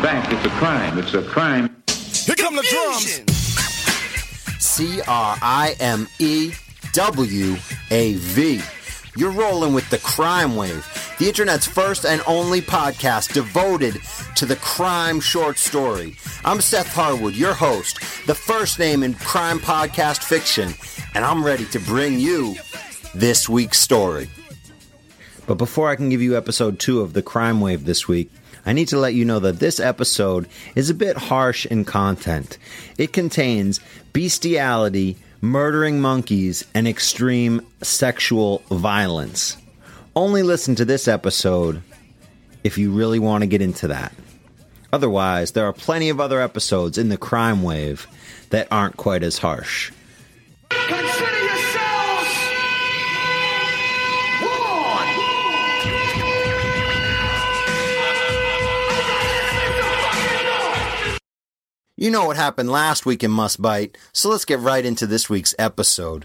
fact, it's a crime. It's a crime. Here come the drums. CRIMEWAV. You're rolling with the Crime Wave, the internet's first and only podcast devoted to the crime short story. I'm Seth Harwood, your host, the first name in crime podcast fiction, and I'm ready to bring you this week's story. But before I can give you episode 2 of the Crime Wave this week, I need to let you know that this episode is a bit harsh in content. It contains bestiality, murdering monkeys, and extreme sexual violence. Only listen to this episode if you really want to get into that. Otherwise, there are plenty of other episodes in the Crime Wave that aren't quite as harsh. Consider yourselves warned. You know what happened last week in Must Bite, so let's get right into this week's episode.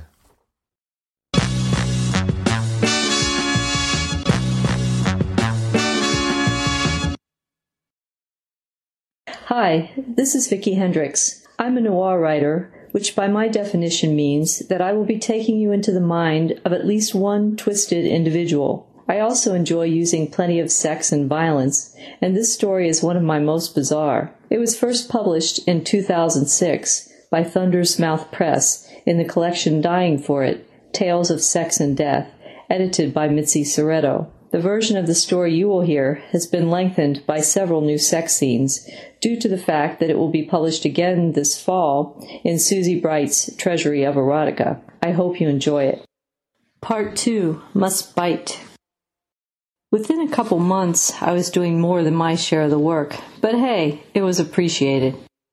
Hi, this is Vicki Hendricks. I'm a noir writer, which by my definition means that I will be taking you into the mind of at least one twisted individual. I also enjoy using plenty of sex and violence, and this story is one of my most bizarre. It was first published in 2006 by Thunder's Mouth Press in the collection Dying for It, Tales of Sex and Death, edited by Mitzi Soretto. The version of the story you will hear has been lengthened by several new sex scenes due to the fact that it will be published again this fall in Susie Bright's Treasury of Erotica. I hope you enjoy it. Part 2, Must Bite. Within a couple months, I was doing more than my share of the work, but hey, it was appreciated.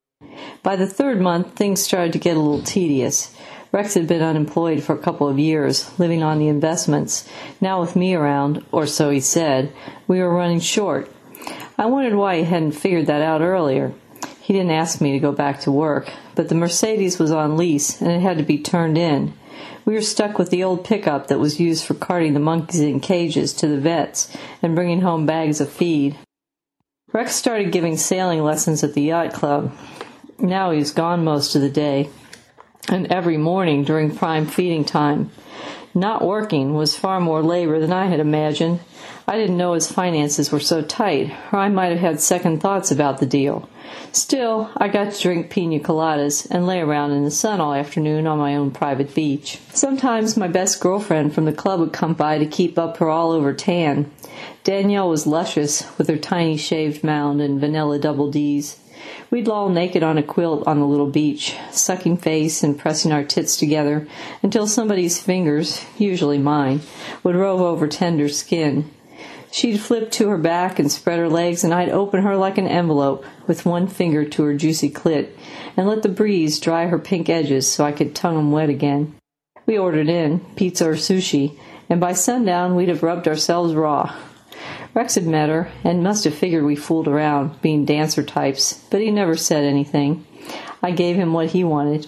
By the third month, things started to get a little tedious. Rex had been unemployed for a couple of years, living on the investments. Now with me around, or so he said, we were running short. I wondered why he hadn't figured that out earlier. He didn't ask me to go back to work, but the Mercedes was on lease and it had to be turned in. We were stuck with the old pickup that was used for carting the monkeys in cages to the vets and bringing home bags of feed. Rex started giving sailing lessons at the yacht club. Now he was gone most of the day, and every morning during prime feeding time. Not working was far more labor than I had imagined. I didn't know his finances were so tight, or I might have had second thoughts about the deal. Still, I got to drink pina coladas and lay around in the sun all afternoon on my own private beach. Sometimes my best girlfriend from the club would come by to keep up her all-over tan. Danielle was luscious, with her tiny shaved mound and vanilla double Ds. We'd loll naked on a quilt on the little beach, sucking face and pressing our tits together until somebody's fingers, usually mine, would rove over tender skin. She'd flip to her back and spread her legs, and I'd open her like an envelope with one finger to her juicy clit and let the breeze dry her pink edges so I could tongue 'em wet again. We ordered in, pizza or sushi, and by sundown we'd have rubbed ourselves raw. Rex had met her and must have figured we fooled around, being dancer types, but he never said anything. I gave him what he wanted.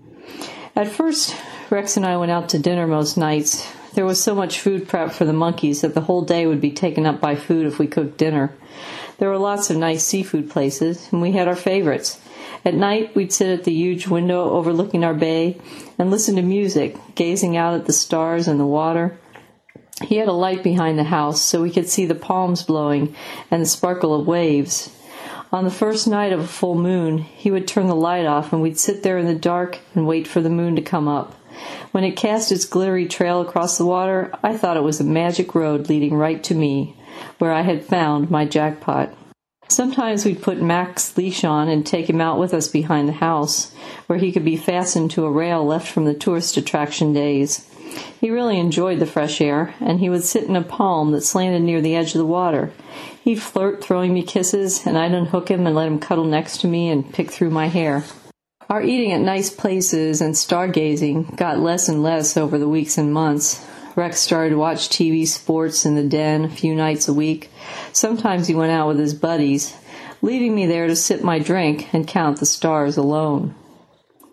At first, Rex and I went out to dinner most nights. There was so much food prep for the monkeys that the whole day would be taken up by food if we cooked dinner. There were lots of nice seafood places, and we had our favorites. At night, we'd sit at the huge window overlooking our bay and listen to music, gazing out at the stars and the water. He had a light behind the house so we could see the palms blowing and the sparkle of waves. On the first night of a full moon, he would turn the light off and we'd sit there in the dark and wait for the moon to come up. When it cast its glittery trail across the water, I thought it was a magic road leading right to me, where I had found my jackpot. Sometimes we'd put Mac's leash on and take him out with us behind the house, where he could be fastened to a rail left from the tourist attraction days. He really enjoyed the fresh air, and he would sit in a palm that slanted near the edge of the water. He'd flirt, throwing me kisses, and I'd unhook him and let him cuddle next to me and pick through my hair. Our eating at nice places and stargazing got less and less over the weeks and months. Rex started to watch TV sports in the den a few nights a week. Sometimes he went out with his buddies, leaving me there to sip my drink and count the stars alone.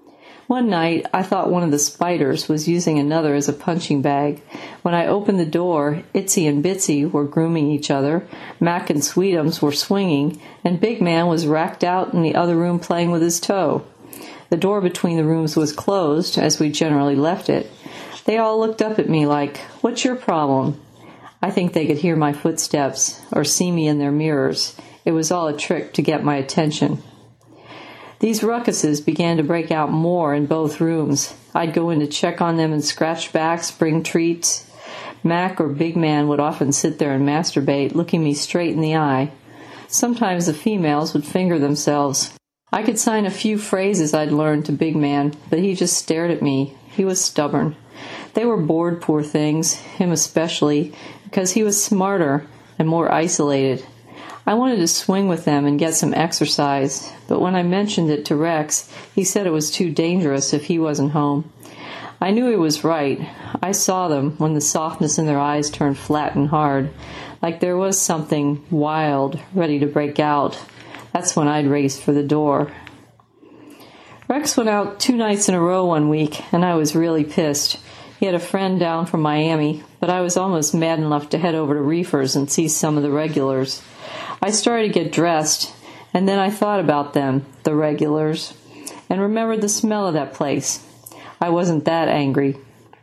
One night, I thought one of the spiders was using another as a punching bag. When I opened the door, Itsy and Bitsy were grooming each other, Mac and Sweetums were swinging, and Big Man was racked out in the other room playing with his toe. The door between the rooms was closed, as we generally left it. They all looked up at me like, "What's your problem?" I think they could hear my footsteps, or see me in their mirrors. It was all a trick to get my attention. These ruckuses began to break out more in both rooms. I'd go in to check on them and scratch backs, bring treats. Mac or Big Man would often sit there and masturbate, looking me straight in the eye. Sometimes the females would finger themselves. I could sign a few phrases I'd learned to Big Man, but he just stared at me. He was stubborn. They were bored, poor things, him especially, because he was smarter and more isolated. I wanted to swing with them and get some exercise, but when I mentioned it to Rex, he said it was too dangerous if he wasn't home. I knew he was right. I saw them when the softness in their eyes turned flat and hard, like there was something wild ready to break out. That's when I'd race for the door. Rex went out 2 nights in a row one week, and I was really pissed. He had a friend down from Miami, but I was almost mad enough to head over to Reefer's and see some of the regulars. I started to get dressed, and then I thought about them, the regulars, and remembered the smell of that place. I wasn't that angry.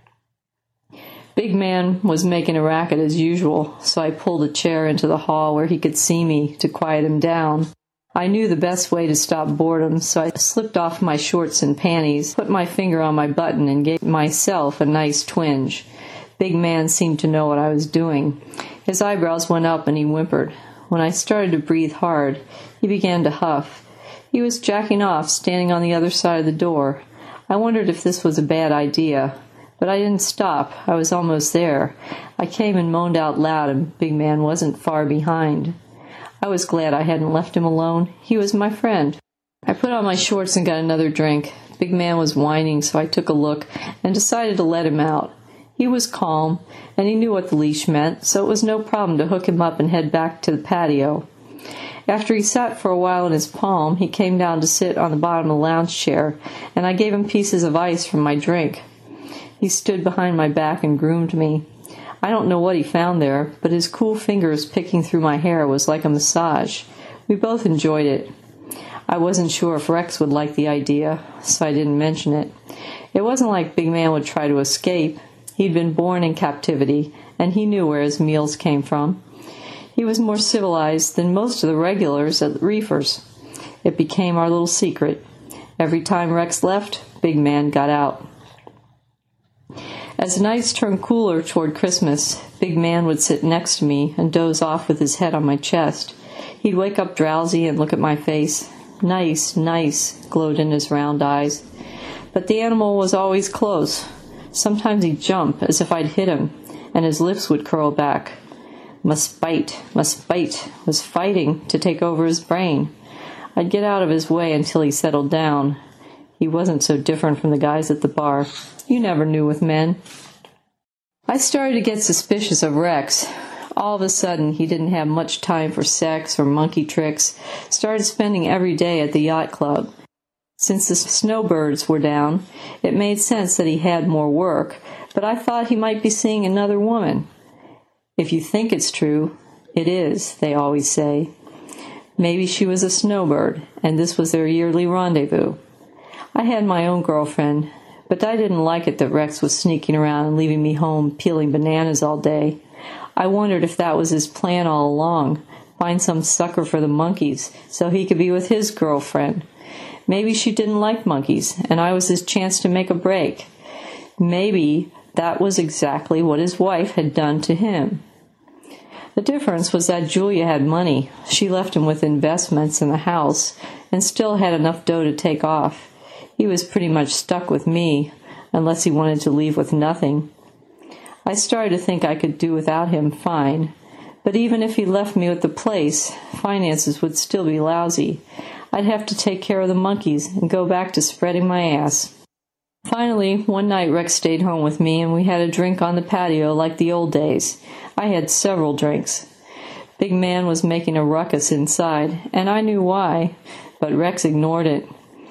Big Man was making a racket as usual, so I pulled a chair into the hall where he could see me to quiet him down. I knew the best way to stop boredom, so I slipped off my shorts and panties, put my finger on my button, and gave myself a nice twinge. Big Man seemed to know what I was doing. His eyebrows went up and he whimpered. When I started to breathe hard, he began to huff. He was jacking off, standing on the other side of the door. I wondered if this was a bad idea, but I didn't stop. I was almost there. I came and moaned out loud, and Big Man wasn't far behind. I was glad I hadn't left him alone. He was my friend. I put on my shorts and got another drink. Big Man was whining, so I took a look and decided to let him out. He was calm, and he knew what the leash meant, so it was no problem to hook him up and head back to the patio. After he sat for a while in his palm, he came down to sit on the bottom of the lounge chair, and I gave him pieces of ice from my drink. He stood behind my back and groomed me. I don't know what he found there, but his cool fingers picking through my hair was like a massage. We both enjoyed it. I wasn't sure if Rex would like the idea, so I didn't mention it. It wasn't like Big Man would try to escape. He'd been born in captivity, and he knew where his meals came from. He was more civilized than most of the regulars at Reefer's. It became our little secret. Every time Rex left, Big Man got out. As the nights turned cooler toward Christmas, Big Man would sit next to me and doze off with his head on my chest. He'd wake up drowsy and look at my face. Nice, nice, glowed in his round eyes. But the animal was always close. Sometimes he'd jump, as if I'd hit him, and his lips would curl back. Must bite, was fighting to take over his brain. I'd get out of his way until he settled down. He wasn't so different from the guys at the bar. You never knew with men. I started to get suspicious of Rex. All of a sudden, he didn't have much time for sex or monkey tricks. Started spending every day at the yacht club. Since the snowbirds were down, it made sense that he had more work, but I thought he might be seeing another woman. If you think it's true, it is, they always say. Maybe she was a snowbird, and this was their yearly rendezvous. I had my own girlfriend, but I didn't like it that Rex was sneaking around and leaving me home peeling bananas all day. I wondered if that was his plan all along, find some sucker for the monkeys so he could be with his girlfriend. Maybe she didn't like monkeys, and I was his chance to make a break. Maybe that was exactly what his wife had done to him. The difference was that Julia had money. She left him with investments in the house, and still had enough dough to take off. He was pretty much stuck with me, unless he wanted to leave with nothing. I started to think I could do without him fine, but even if he left me with the place, finances would still be lousy. I'd have to take care of the monkeys and go back to spreading my ass. Finally, one night Rex stayed home with me, and we had a drink on the patio like the old days. I had several drinks. Big Man was making a ruckus inside, and I knew why, but Rex ignored it.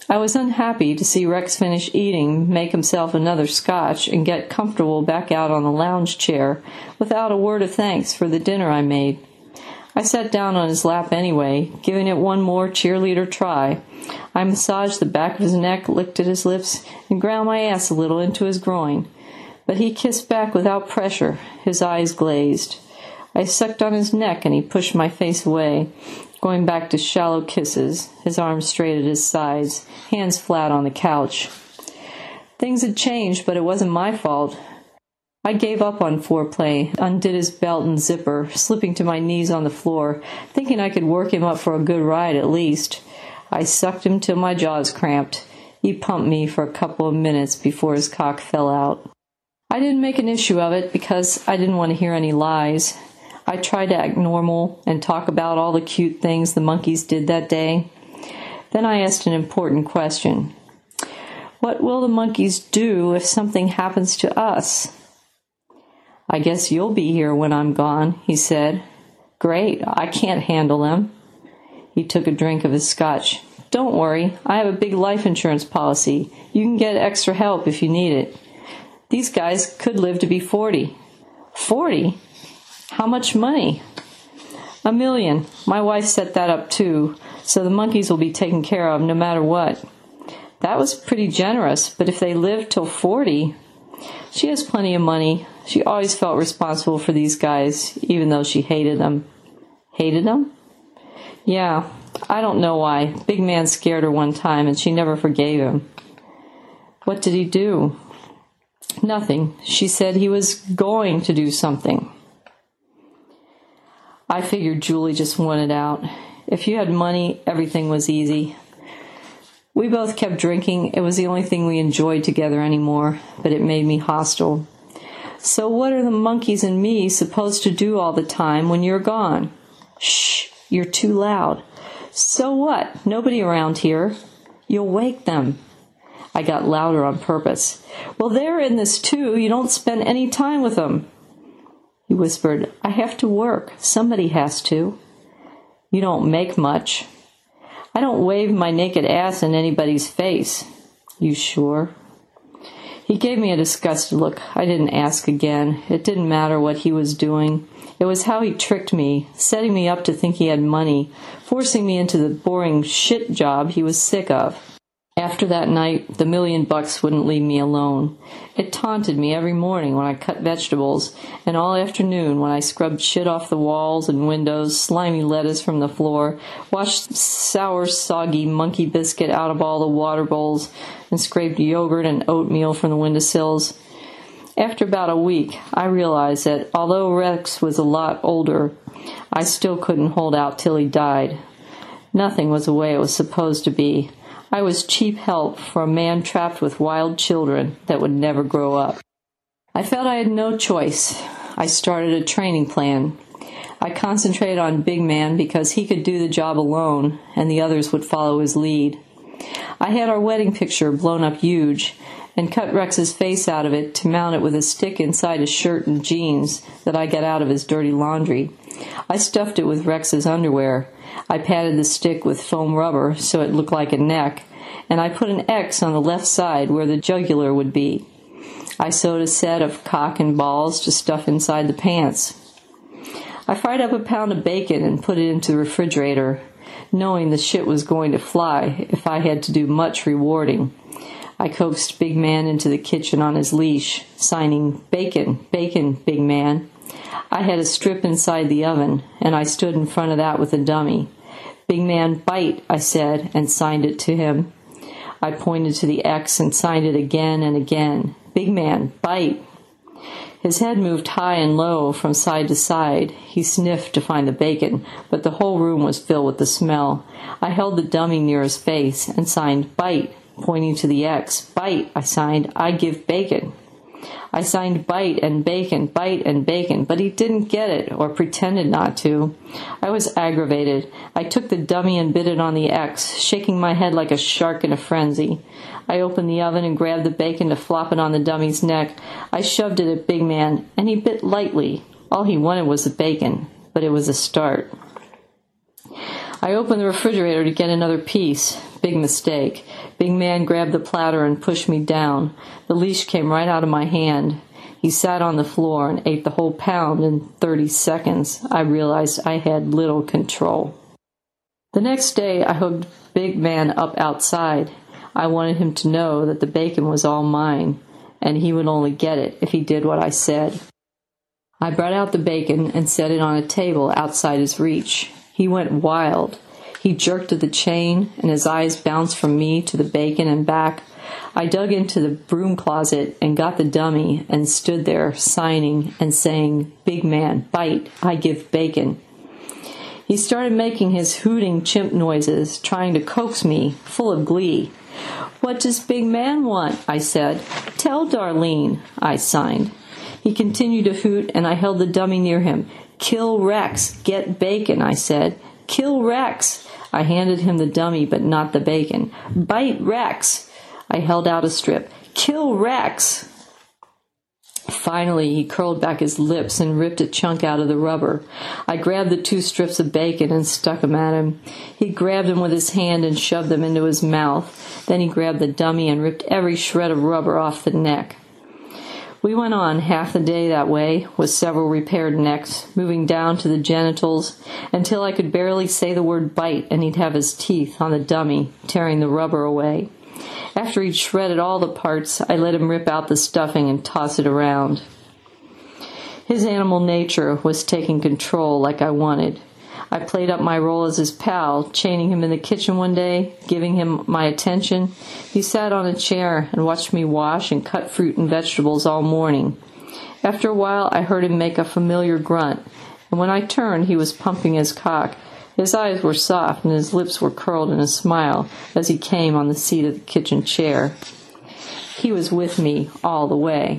I was unhappy to see Rex finish eating, make himself another scotch, and get comfortable back out on the lounge chair without a word of thanks for the dinner I made. I sat down on his lap anyway, giving it one more cheerleader try. I massaged the back of his neck, licked at his lips, and ground my ass a little into his groin. But he kissed back without pressure, his eyes glazed. I sucked on his neck, and he pushed my face away, going back to shallow kisses, his arms straight at his sides, hands flat on the couch. Things had changed, but it wasn't my fault. I gave up on foreplay, undid his belt and zipper, slipping to my knees on the floor, thinking I could work him up for a good ride at least. I sucked him till my jaws cramped. He pumped me for a couple of minutes before his cock fell out. I didn't make an issue of it because I didn't want to hear any lies. I tried to act normal and talk about all the cute things the monkeys did that day. Then I asked an important question. What will the monkeys do if something happens to us? I guess you'll be here when I'm gone, he said. Great, I can't handle them. He took a drink of his scotch. Don't worry, I have a big life insurance policy. You can get extra help if you need it. These guys could live to be 40. 40? How much money? $1 million. My wife set that up too, so the monkeys will be taken care of no matter what. That was pretty generous, but if they live till 40, she has plenty of money. She always felt responsible for these guys, even though she hated them. Hated them? Yeah, I don't know why. Big Man scared her one time, and she never forgave him. What did he do? Nothing. She said he was going to do something. I figured Julie just wanted out. If you had money, everything was easy. We both kept drinking. It was the only thing we enjoyed together anymore, but it made me hostile. So what are the monkeys and me supposed to do all the time when you're gone? Shh, you're too loud. So what? Nobody around here. You'll wake them. I got louder on purpose. Well, they're in this too. You don't spend any time with them. He whispered, I have to work. Somebody has to. You don't make much. I don't wave my naked ass in anybody's face. You sure? He gave me a disgusted look. I didn't ask again. It didn't matter what he was doing. It was how he tricked me, setting me up to think he had money, forcing me into the boring shit job he was sick of. After that night, the $1 million wouldn't leave me alone. It taunted me every morning when I cut vegetables, and all afternoon when I scrubbed shit off the walls and windows, slimy lettuce from the floor, washed sour, soggy monkey biscuit out of all the water bowls, and scraped yogurt and oatmeal from the windowsills. After about a week, I realized that although Rex was a lot older, I still couldn't hold out till he died. Nothing was the way it was supposed to be. I was cheap help for a man trapped with wild children that would never grow up. I felt I had no choice. I started a training plan. I concentrated on Big Man because he could do the job alone, and the others would follow his lead. I had our wedding picture blown up huge, and cut Rex's face out of it to mount it with a stick inside his shirt and jeans that I got out of his dirty laundry. I stuffed it with Rex's underwear. I padded the stick with foam rubber so it looked like a neck, and I put an X on the left side where the jugular would be. I sewed a set of cock and balls to stuff inside the pants. I fried up a pound of bacon and put it into the refrigerator, knowing the shit was going to fly if I had to do much rewarding. I coaxed Big Man into the kitchen on his leash, signing, "Bacon, bacon, Big Man." I had a strip inside the oven, and I stood in front of that with a dummy. "Big Man, bite," I said, and signed it to him. I pointed to the X and signed it again and again. "Big Man, bite." His head moved high and low from side to side. He sniffed to find the bacon, but the whole room was filled with the smell. I held the dummy near his face and signed, "Bite," pointing to the X. "Bite," I signed. "I give bacon." I signed bite and bacon, but he didn't get it, or pretended not to. I was aggravated. I took the dummy and bit it on the X, shaking my head like a shark in a frenzy. I opened the oven and grabbed the bacon to flop it on the dummy's neck. I shoved it at Big Man, and he bit lightly. All he wanted was the bacon, but it was a start. I opened the refrigerator to get another piece. Big mistake. Big man grabbed the platter and pushed me down. The leash came right out of my hand. He sat on the floor and ate the whole pound in 30 seconds. I realized I had little control. The next day, I hooked Big Man up outside. I wanted him to know that the bacon was all mine, and he would only get it if he did what I said. I brought out the bacon and set it on a table outside his reach. He went wild. He jerked at the chain, and his eyes bounced from me to the bacon and back. I dug into the broom closet and got the dummy and stood there, signing and saying, "Big man, bite, I give bacon." He started making his hooting chimp noises, trying to coax me, full of glee. "What does Big Man want?" I said. "Tell Darlene," I signed. He continued to hoot, and I held the dummy near him. "Kill Rex, get bacon," I said. "Kill Rex." I handed him the dummy, but not the bacon. "Bite Rex." I held out a strip. "Kill Rex." Finally, he curled back his lips and ripped a chunk out of the rubber. I grabbed the 2 strips of bacon and stuck them at him. He grabbed them with his hand and shoved them into his mouth. Then he grabbed the dummy and ripped every shred of rubber off the neck. We went on half the day that way, with several repaired necks, moving down to the genitals, until I could barely say the word bite, and he'd have his teeth on the dummy, tearing the rubber away. After he'd shredded all the parts, I let him rip out the stuffing and toss it around. His animal nature was taking control like I wanted. I played up my role as his pal, chaining him in the kitchen one day, giving him my attention. He sat on a chair and watched me wash and cut fruit and vegetables all morning. After a while, I heard him make a familiar grunt, and when I turned, he was pumping his cock. His eyes were soft and his lips were curled in a smile as he came on the seat of the kitchen chair. He was with me all the way.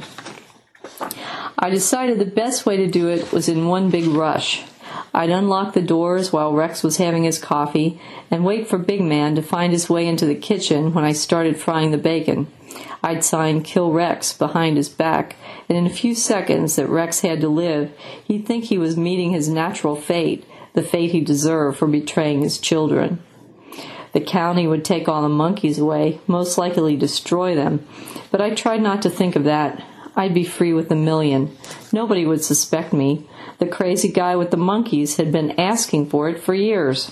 I decided the best way to do it was in one big rush. I'd unlock the doors while Rex was having his coffee and wait for Big Man to find his way into the kitchen when I started frying the bacon. I'd sign "Kill Rex" behind his back, and in a few seconds that Rex had to live, he'd think he was meeting his natural fate, the fate he deserved for betraying his children. The county would take all the monkeys away, most likely destroy them, but I tried not to think of that. I'd be free with $1 million. Nobody would suspect me. The crazy guy with the monkeys had been asking for it for years.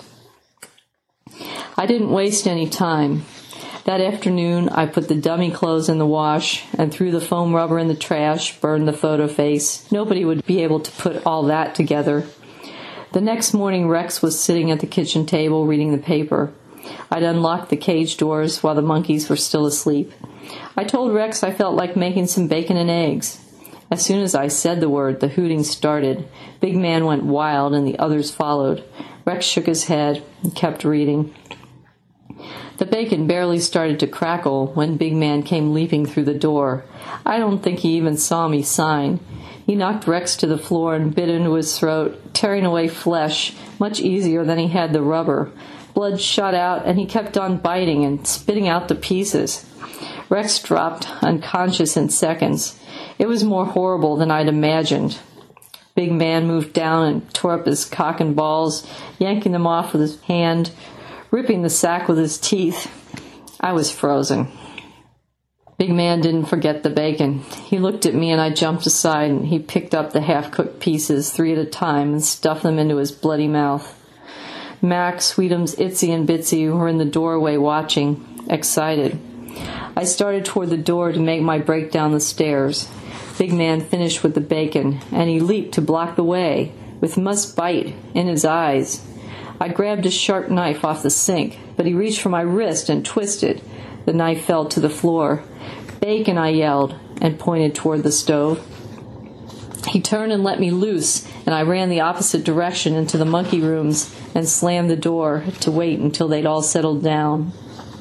I didn't waste any time. That afternoon, I put the dummy clothes in the wash and threw the foam rubber in the trash, burned the photo face. Nobody would be able to put all that together. The next morning, Rex was sitting at the kitchen table reading the paper. I'd unlocked the cage doors while the monkeys were still asleep. I told Rex I felt like making some bacon and eggs. As soon as I said the word, the hooting started. Big Man went wild and the others followed. Rex shook his head and kept reading. The bacon barely started to crackle when Big Man came leaping through the door. I don't think he even saw me sign. He knocked Rex to the floor and bit into his throat, tearing away flesh, much easier than he had the rubber. Blood shot out, and he kept on biting and spitting out the pieces. Rex dropped unconscious in seconds. It was more horrible than I'd imagined. Big Man moved down and tore up his cock and balls, yanking them off with his hand, ripping the sack with his teeth. I was frozen. Big Man didn't forget the bacon. He looked at me and I jumped aside, and he picked up the half-cooked pieces 3 at a time and stuffed them into his bloody mouth. Max, Sweetums, Itsy, and Bitsy were in the doorway watching, excited. I started toward the door to make my break down the stairs. Big Man finished with the bacon, and he leaped to block the way, with "must bite" in his eyes. I grabbed a sharp knife off the sink, but he reached for my wrist and twisted. The knife fell to the floor. "Bacon," I yelled, and pointed toward the stove. He turned and let me loose, and I ran the opposite direction into the monkey rooms and slammed the door to wait until they'd all settled down.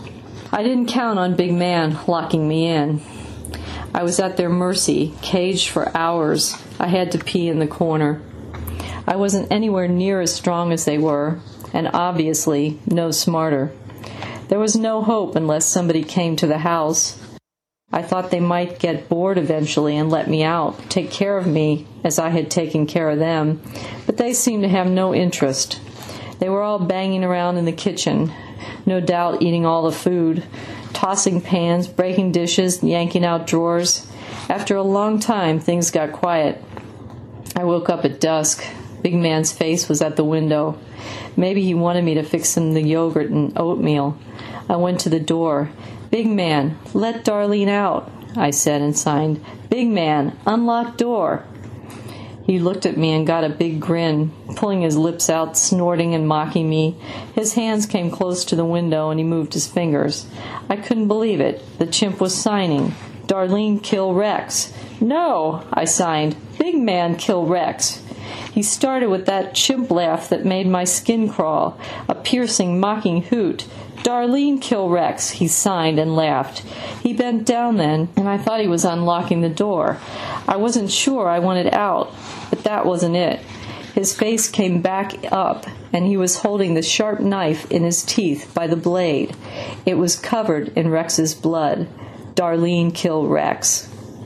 I didn't count on Big Man locking me in. I was at their mercy, caged for hours. I had to pee in the corner. I wasn't anywhere near as strong as they were, and obviously no smarter. There was no hope unless somebody came to the house. I thought they might get bored eventually and let me out, take care of me as I had taken care of them, but they seemed to have no interest. They were all banging around in the kitchen, no doubt eating all the food, tossing pans, breaking dishes, yanking out drawers. After a long time, things got quiet. I woke up at dusk. Big Man's face was at the window. Maybe he wanted me to fix him the yogurt and oatmeal. I went to the door. "Big Man, let Darlene out," I said and signed. "Big Man, unlock door." He looked at me and got a big grin, pulling his lips out, snorting and mocking me. His hands came close to the window and he moved his fingers. I couldn't believe it. The chimp was signing. "Darlene kill Rex." "No," I signed. "Big Man kill Rex." He started with that chimp laugh that made my skin crawl, a piercing, mocking hoot. "Darlene kill Rex," he signed and laughed. He bent down then, and I thought he was unlocking the door. I wasn't sure I wanted out, but that wasn't it. His face came back up, and he was holding the sharp knife in his teeth by the blade. It was covered in Rex's blood. "Darlene kill Rex."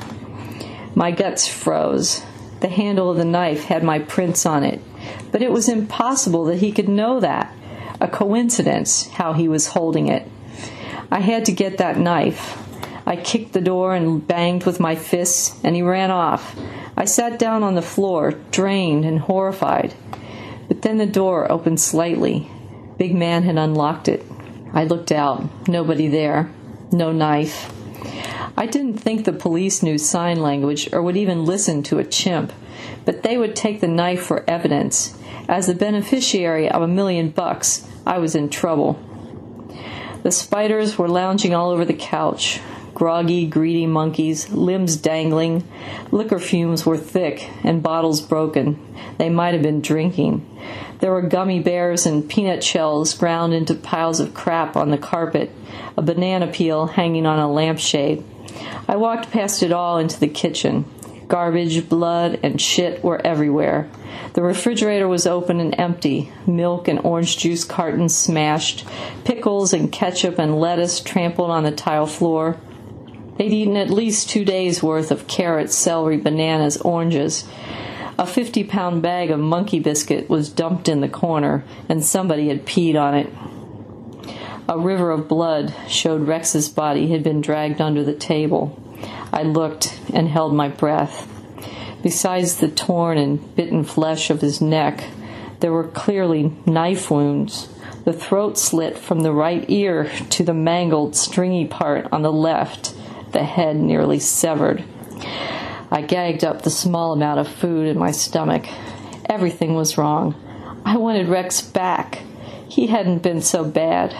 My guts froze. The handle of the knife had my prints on it, but it was impossible that he could know that. A coincidence, how he was holding it. I had to get that knife. I kicked the door and banged with my fists, and he ran off. I sat down on the floor, drained and horrified. But then the door opened slightly. Big Man had unlocked it. I looked out. Nobody there. No knife. I didn't think the police knew sign language or would even listen to a chimp, but they would take the knife for evidence. As the beneficiary of $1 million, I was in trouble. The spiders were lounging all over the couch. Groggy, greedy monkeys, limbs dangling. Liquor fumes were thick and bottles broken. They might have been drinking. There were gummy bears and peanut shells ground into piles of crap on the carpet, a banana peel hanging on a lampshade. I walked past it all into the kitchen. Garbage, blood, and shit were everywhere. The refrigerator was open and empty, milk and orange juice cartons smashed, pickles and ketchup and lettuce trampled on the tile floor. They'd eaten at least 2 days' worth of carrots, celery, bananas, oranges. A 50-pound bag of monkey biscuit was dumped in the corner, and somebody had peed on it. A river of blood showed Rex's body had been dragged under the table. I looked and held my breath. Besides the torn and bitten flesh of his neck, there were clearly knife wounds. The throat slit from the right ear to the mangled, stringy part on the left, the head nearly severed. I gagged up the small amount of food in my stomach. Everything was wrong. I wanted Rex back. He hadn't been so bad.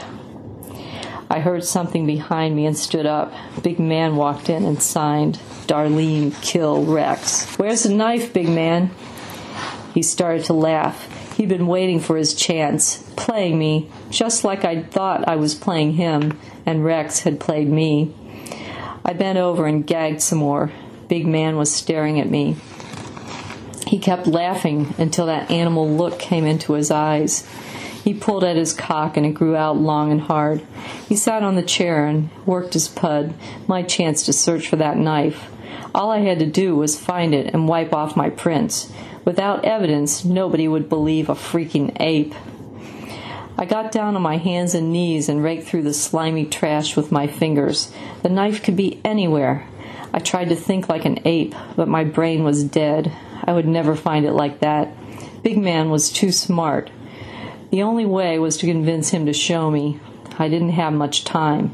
I heard something behind me and stood up. Big Man walked in and signed, "Darlene kill Rex." "Where's the knife, Big Man?" He started to laugh. He'd been waiting for his chance, playing me, just like I'd thought I was playing him, and Rex had played me. I bent over and gagged some more. Big Man was staring at me. He kept laughing until that animal look came into his eyes. He pulled at his cock and it grew out long and hard. He sat on the chair and worked his pud, my chance to search for that knife. All I had to do was find it and wipe off my prints. Without evidence, nobody would believe a freaking ape. I got down on my hands and knees and raked through the slimy trash with my fingers. The knife could be anywhere. I tried to think like an ape, but my brain was dead. I would never find it like that. Big Man was too smart. The only way was to convince him to show me. I didn't have much time.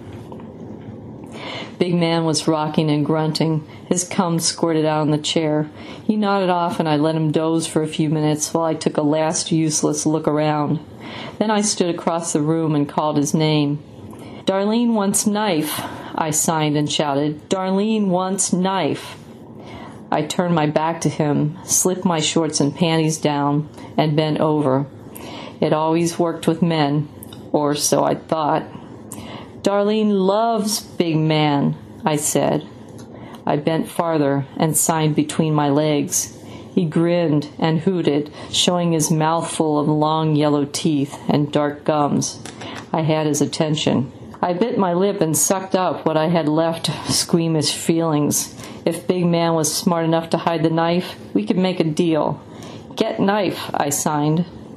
Big Man was rocking and grunting. His cum squirted out on the chair. He nodded off and I let him doze for a few minutes while I took a last useless look around. Then I stood across the room and called his name. "Darlene wants knife," I signed and shouted. "Darlene wants knife." I turned my back to him, slipped my shorts and panties down, and bent over. It always worked with men, or so I thought. "Darlene loves Big Man," I said. I bent farther and signed between my legs. He grinned and hooted, showing his mouth full of long yellow teeth and dark gums. I had his attention. I bit my lip and sucked up what I had left of squeamish feelings. If Big Man was smart enough to hide the knife, we could make a deal. "Get knife," I signed.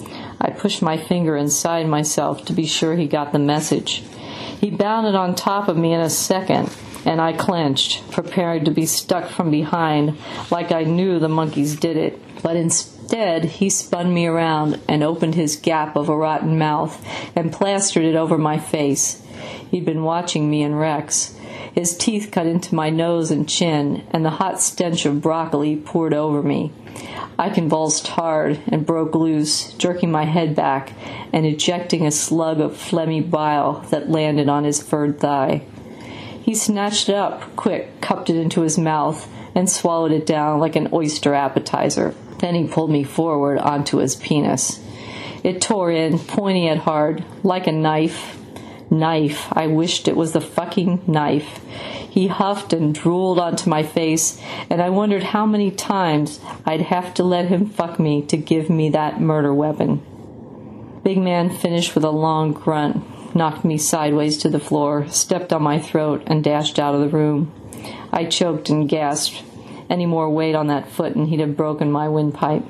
I pushed my finger inside myself to be sure he got the message. He bounded on top of me in a second, and I clenched, prepared to be stuck from behind like I knew the monkeys did it. But instead, he spun me around and opened his gap of a rotten mouth and plastered it over my face. He'd been watching me and Rex. His teeth cut into my nose and chin, and the hot stench of broccoli poured over me. I convulsed hard and broke loose, jerking my head back and ejecting a slug of phlegmy bile that landed on his furred thigh. He snatched it up, quick, cupped it into his mouth, and swallowed it down like an oyster appetizer. Then he pulled me forward onto his penis. It tore in, pointy and hard, like a knife. Knife. I wished it was the fucking knife. He huffed and drooled onto my face, and I wondered how many times I'd have to let him fuck me to give me that murder weapon. Big Man finished with a long grunt, knocked me sideways to the floor, stepped on my throat, and dashed out of the room. I choked and gasped. Any more weight on that foot and he'd have broken my windpipe.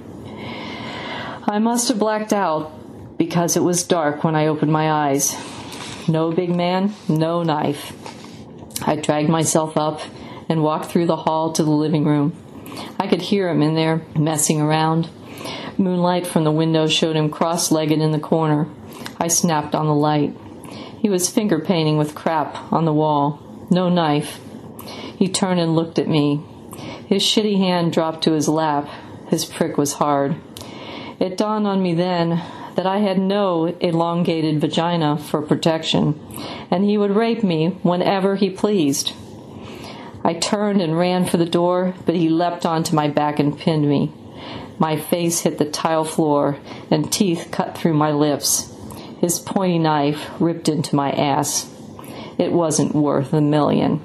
I must have blacked out because it was dark when I opened my eyes. No Big Man, no knife. I dragged myself up and walked through the hall to the living room. I could hear him in there, messing around. Moonlight from the window showed him cross-legged in the corner. I snapped on the light. He was finger painting with crap on the wall. No knife. He turned and looked at me. His shitty hand dropped to his lap. His prick was hard. It dawned on me then that I had no elongated vagina for protection, and he would rape me whenever he pleased. I turned and ran for the door, but he leapt onto my back and pinned me. My face hit the tile floor, and teeth cut through my lips. His pointy knife ripped into my ass. It wasn't worth $1 million.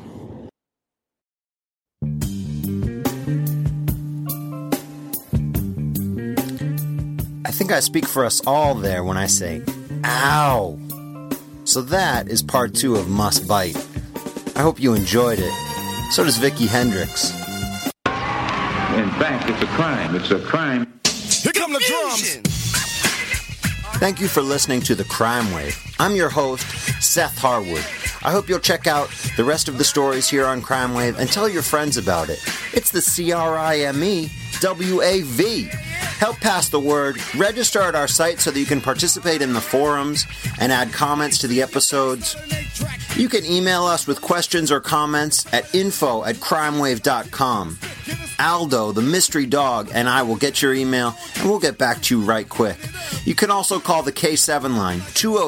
I think I speak for us all there when I say, ow. So that is part 2 of Must Bite. I hope you enjoyed it. So does Vicki Hendricks. In fact, it's a crime. It's a crime. Here come the drums. Thank you for listening to The Crime Wave. I'm your host, Seth Harwood. I hope you'll check out the rest of the stories here on Crime Wave and tell your friends about it. It's the CRIMEWAV. Help pass the word, register at our site so that you can participate in the forums and add comments to the episodes. You can email us with questions or comments at info@crimewave.com. Aldo, the mystery dog, and I will get your email, and we'll get back to you right quick. You can also call the K7 line,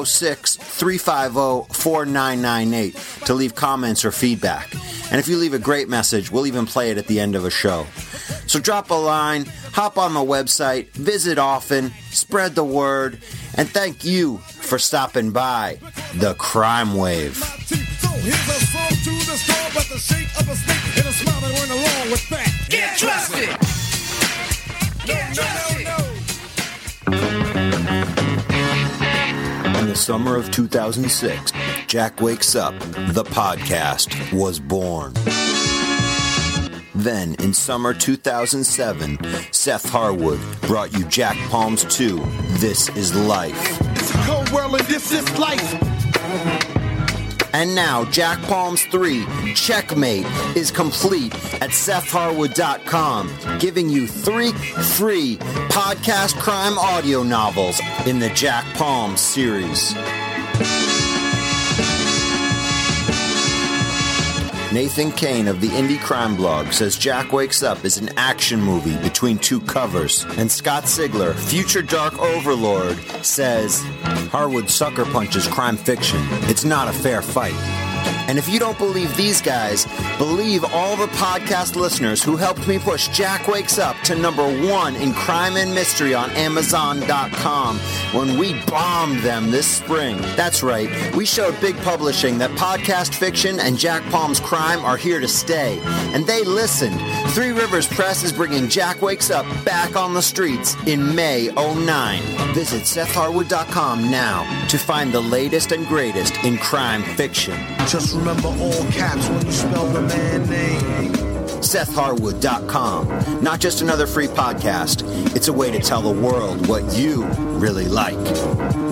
206-350-4998, to leave comments or feedback. And if you leave a great message, we'll even play it at the end of a show. So drop a line, hop on the website, visit often, spread the word, and thank you for stopping by The Crime Wave. So here's a song to the storm, but the shape of a snake and a smile that went along with that. Get trusted! In the summer of 2006, Jack Wakes Up, the podcast, was born. Then, in summer 2007, Seth Harwood brought you Jack Palm's 2, This Is Life. It's a cold world and this is life. And now, Jack Palm's 3, Checkmate, is complete at SethHarwood.com, giving you 3 free podcast crime audio novels in the Jack Palm series. Nathan Kane of the Indie Crime Blog says Jack Wakes Up is an action movie between 2 covers. And Scott Sigler, future Dark Overlord, says Harwood sucker punches crime fiction. It's not a fair fight. And if you don't believe these guys, believe all the podcast listeners who helped me push Jack Wakes Up to #1 in crime and mystery on Amazon.com when we bombed them this spring. That's right, we showed Big Publishing that podcast fiction and Jack Palm's crime are here to stay. And they listened. Three Rivers Press is bringing Jack Wakes Up back on the streets in May '09. Visit SethHarwood.com now to find the latest and greatest in crime fiction. Just remember all caps when you spell the man name. SethHarwood.com. Not just another free podcast. It's a way to tell the world what you really like.